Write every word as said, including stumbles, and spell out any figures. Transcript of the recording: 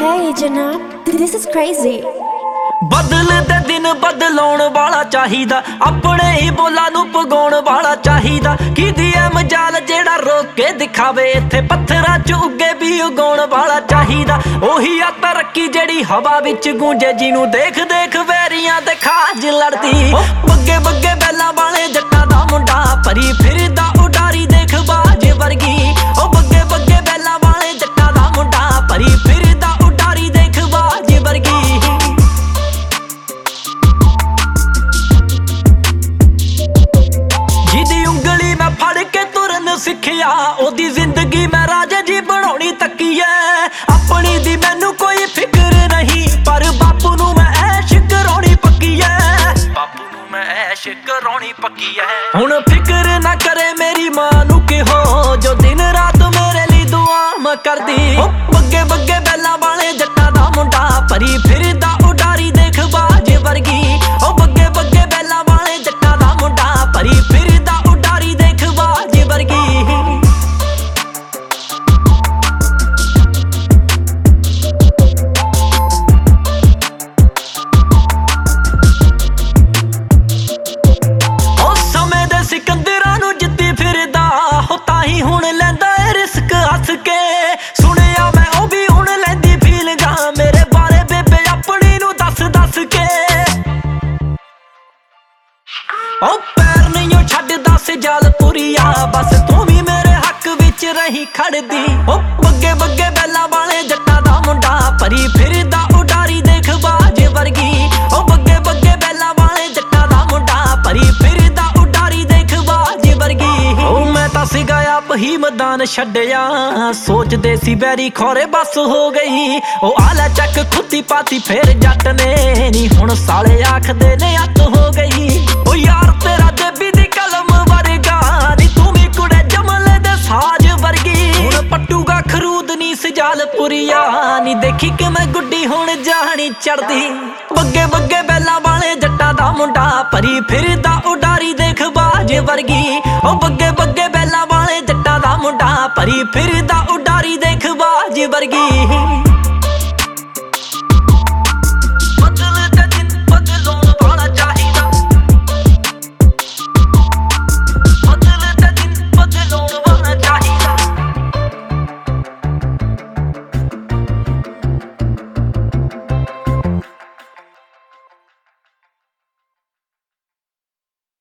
Hey Janab, this is crazy. बदल दे दिन बदलाउण वाला चाहिदा, अपने ही बोलां नूं पगाउण वाला चाहिदा। कीदी ऐ मजाल जेड़ा रोक के दिखावे, इत्थे पत्थरां च उगे भी उगाउण वाला चाहिदा। ओही आ तरक्की जेड़ी हवा विच गूंजे, जिनूं देख देख वैरियां दे खाज लड़दी। बग्गे बग्गे बैलां वाले जट्टां दा मुंडा, भरी फिरदा उडारी देख बाज वर्गी। ओ बग्गे बग्गे बैलां वाले जट्टां दा मुंडा, भरी फिरदा उडारी देख बाज वर्गी। सिखिया ओदी जिंदगी मैं राजे जी बनाउणी तकी है। अपनी दी मैनू कोई फिक्र नहीं, पर बापू नू मैं ऐश कराउणी पक्की है। बापू नू मैं ऐश कराउणी पक्की है। हुण फिक्र ना करे मेरी मां नू कि हो, जो दिन रात मेरे लिए दुआ मैं करदी। बग्गे बग्गे बैलां वाले जट्टां दा मुंडा, भरी फिरदा उडारी देख बाज वर्गी। ओ बग्गे बग्गे बैलां वाले जट्टां दा मुंडा, भरी फिरदा उडारी देख बाज वर्गी। सिकंदरां नूं जित्ती फिरदा हो, ताही हुण लैंदा ए रिस्क हस के। सुनिया मैं ओ भी हुण लैंदी फील जा, मेरे बारे बेबे अपनी नूं दस दस के। ओ पैर नहीं छड्डदा सिजाल पुरिया, बस तू भी मेरे हक विच रही खड़दी। ओ बग्गे बग्गे बैलां वाले जट्टां दा मुंडा, भरी फिरदा उडारी देख बाज वर्गी। ओ बग्गे बग्गे बैलां वाले जट्टां दा मुंडा, भरी फिरदा उडारी देख बाज वर्गी। ओ मैं तां सीगा आप ही मैदान छड्डिया, सोचदे सी बैरी खौरे बस हो गई। ओ आला चक खुदी पाती फिर जट ने, नी हुण साले आखदे ने अत हो गई। ओ यार तेरा देबी दी कलम वर्गा, नी तू भी कुड़े जमले दे साज वर्गी। हुण पट्टूगा खरूद नी सजाल पुरिया, नी देखी कि मैं गुड्डी हुण जानी चढ़दी। बग्गे बग्गे बैलां वाले जट्टां दा मुंडा, भरी फिरदा उडारी देख बाज वर्गी। ओ बग्गे बग्गे बैलां वाले जट्टां दा मुंडा, भरी फिरदा उडारी देख बाज वर्गी।